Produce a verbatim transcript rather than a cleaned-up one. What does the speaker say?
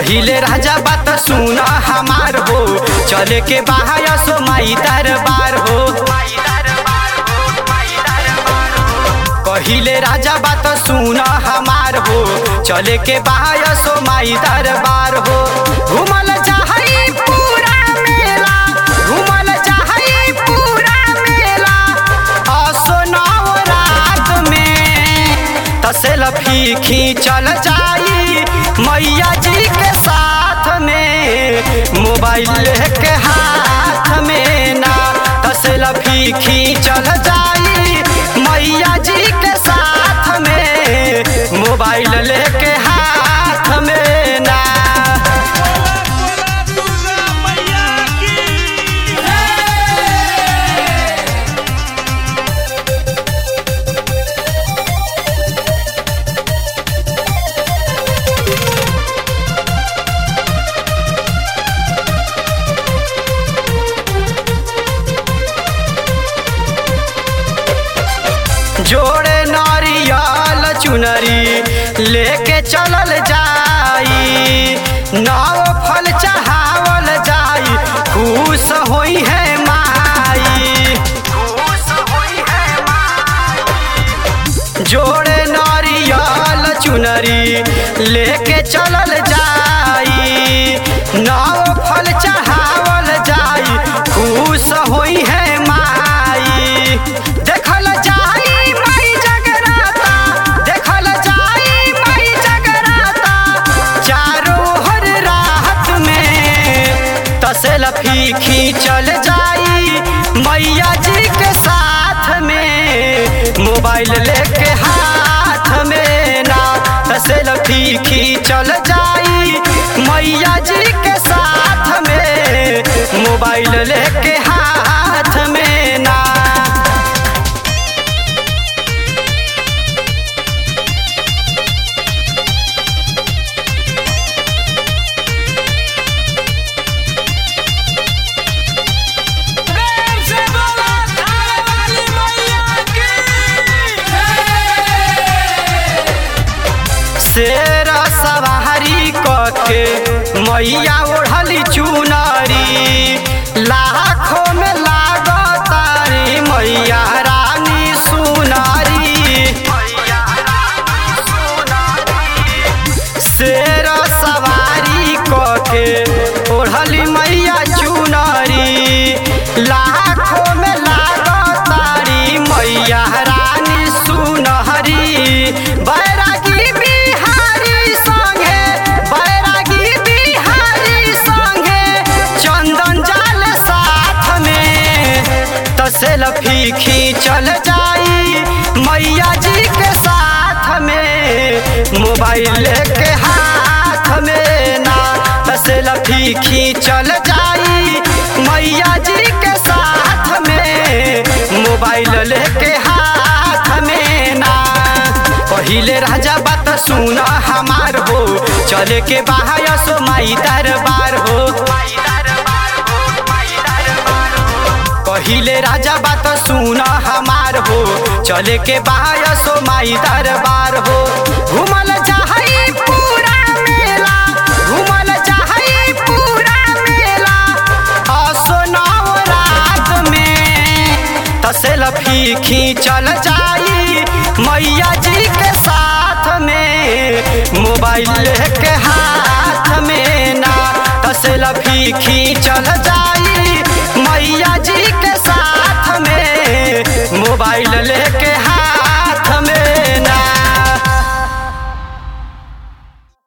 पहिले राजा बात सुन हमार हो, चले के बाहर सो माई दरबार हो। पहिले राजा बात सुन हमार हो, चले के बाहर सो माई दरबार हो। घूमल चाहई पूरा मेला, घूमल चाहई पूरा मेला, असो नवरात में तसेल्फी खींचल जाई मैया जी के साथ में, मोबाइल के हाथ में ना तसेल्फी खींचल जाई मैया जी के साथ में, मोबाइल लेके हाथ में ना। जोड़े नारियल चुनरी लेके चलल जाई, नाव फल चढ़ावल जाई, खुश होई है माई, खुश होई है माई। जोड़े नारियल चुनरी लेके चलल जाई, नाव फल चढ़ावल जाई, खुश होई है माई। देखल जाई माई जगराता, देखल जाई माई जगराता, चारों हर रात में तसेल्फी खींचल जाई मैया जी के साथ में, मोबाइल लेके हाथ में ना तसेल्फी खींचल जाई मैया जी के साथ में, मोबाइल लेके हाथ में ना। शेर सवारी कके मैया ओढ़ली चुनरी, लाखों में लागतारी मैया रानी सुनारी। शेर सवारी कके ओढ़ली मैया चुनरी, लाखों में लागतारी मैया रानी सुनहरी। बैरागी बिहारी संगे, बैरागी बिहारी संगे, चंदन जाल साथ में तसेल्फी खींचल जाई मैया जी के साथ में, मोबाइल के हाथ में ना तसेल्फी खींचल जाई मैया जी के साथ में, मोबाइल लेके हाथ में ना। पहिले राजा बात सुन हमार हो, चले के बाहर सो माई दरबार हो। पहिले राजा बात सुन हमार हो, चले के बाहर सो माई दरबार हो। घूमल चाहई पूरा मेला, घूमल चाहई पूरा मेला, असो नवरात में तसेल्फी खींचल जाई मैया जी के साथ में, मोबाइल के हाथ में ना तसेल्फी खींचल जाई।